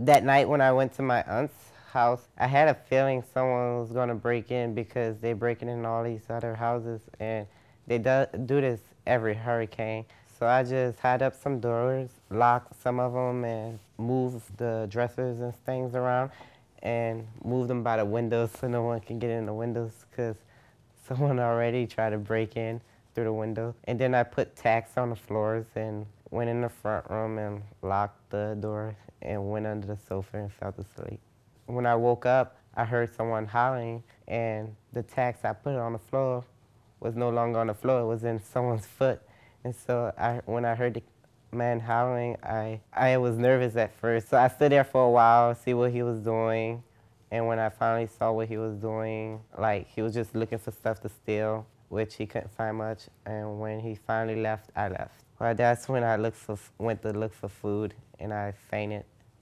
That night when I went to my aunt's house, I had a feeling someone was going to break in because they're breaking in all these other houses, and they do this every hurricane. So I just had up some doors, locked some of them, and moved the dressers and things around, and moved them by the windows so no one can get in the windows because someone already tried to break in through the window. And then I put tacks on the floors and went in the front room and locked the door and went under the sofa and fell asleep. When I woke up, I heard someone howling, and the tacks I put on the floor was no longer on the floor. It was in someone's foot. And so when I heard the man howling, I was nervous at first. So I stood there for a while, see what he was doing. And when I finally saw what he was doing, like he was just looking for stuff to steal, which he couldn't find much. And when he finally left, I left. Well, that's when I went to look for food, and I fainted.